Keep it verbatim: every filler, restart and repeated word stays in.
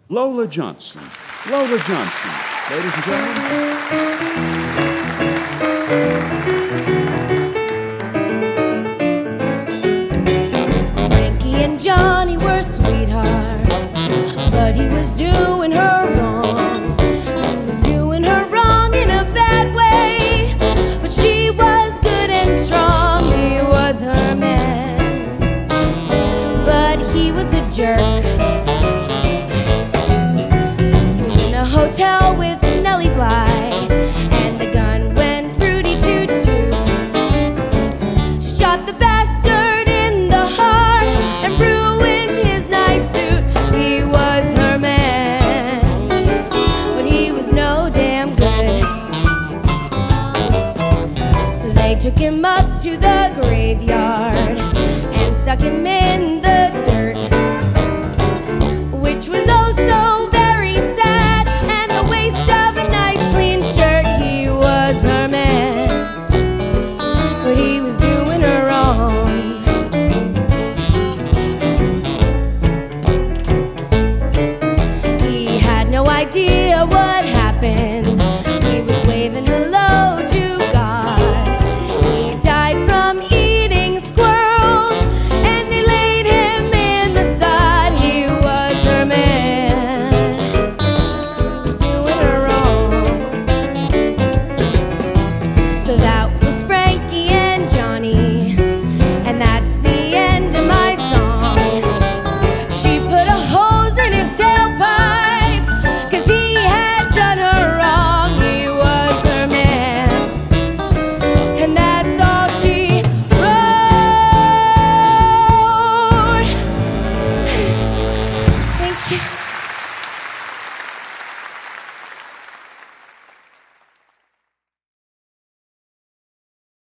Lola Johnson. Lola Johnson. Ladies and gentlemen. And Johnny were sweethearts, but he was doing her wrong. He was doing her wrong in a bad way, but she was good and strong. He was her man, but he was a jerk. He was in a hotel with Nellie Bly, and the gun went Rudy toot toot. She shot the bastard in the heart and ruined his nice suit. He was her man, but he was no damn good. So they took him up to the graveyard and stuck him in the dirt, which was oh so very sad, and the waste of a nice clean shirt. He was her man, but he was doing her wrong. He had no idea